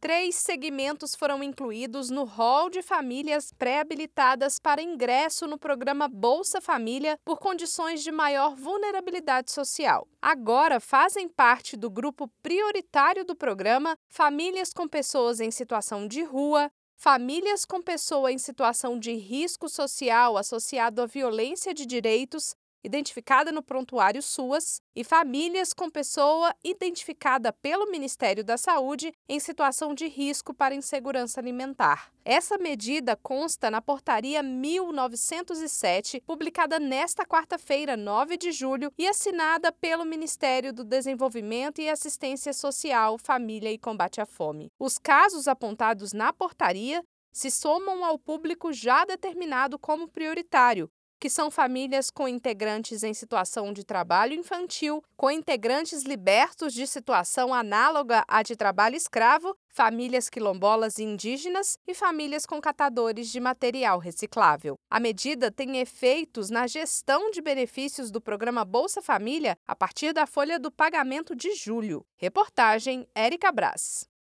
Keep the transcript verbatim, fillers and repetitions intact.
Três segmentos foram incluídos no rol de famílias pré-habilitadas para ingresso no programa Bolsa Família por condições de maior vulnerabilidade social. Agora fazem parte do grupo prioritário do programa famílias com pessoas em situação de rua, famílias com pessoa em situação de risco social associado à violência de direitos, identificada no prontuário SUAS, e famílias com pessoa identificada pelo Ministério da Saúde em situação de risco para insegurança alimentar. Essa medida consta na Portaria mil novecentos e sete, publicada nesta quarta-feira, nove de julho, e assinada pelo Ministério do Desenvolvimento e Assistência Social, Família e Combate à Fome. Os casos apontados na portaria se somam ao público já determinado como prioritário, que são famílias com integrantes em situação de trabalho infantil, com integrantes libertos de situação análoga à de trabalho escravo, famílias quilombolas e indígenas e famílias com catadores de material reciclável. A medida tem efeitos na gestão de benefícios do programa Bolsa Família a partir da folha do pagamento de julho. Reportagem Érica Brás.